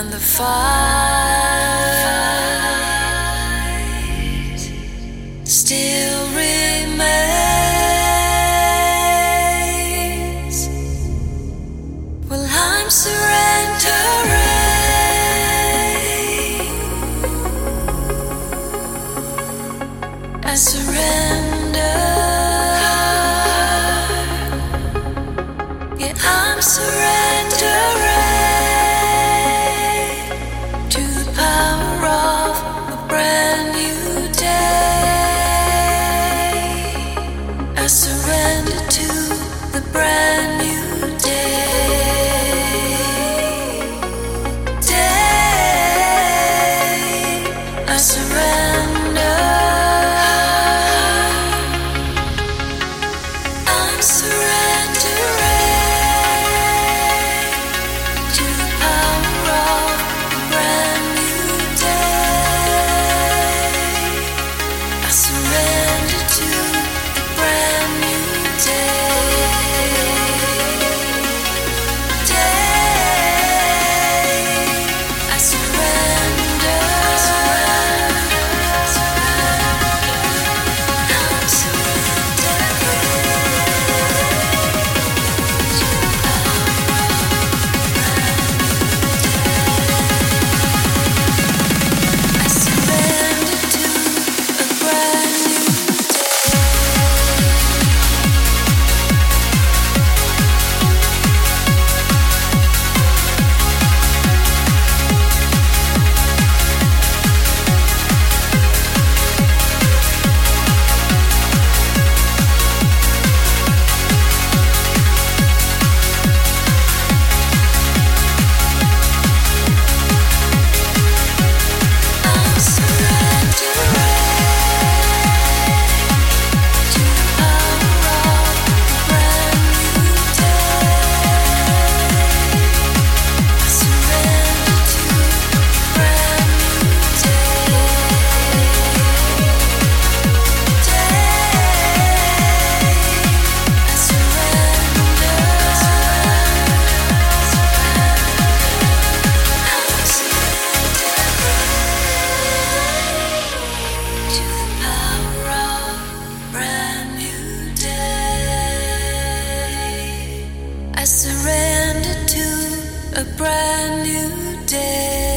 and the fight still remains. Well, I'm surrendering. I surrender. Yeah, I'm surrendering to the power of a brand new day. I surrender to the brand new day. I surrender. I'm surrendering to the power of a brand new day. I surrender to the brand new I surrender. I'm I surrender to a brand new day.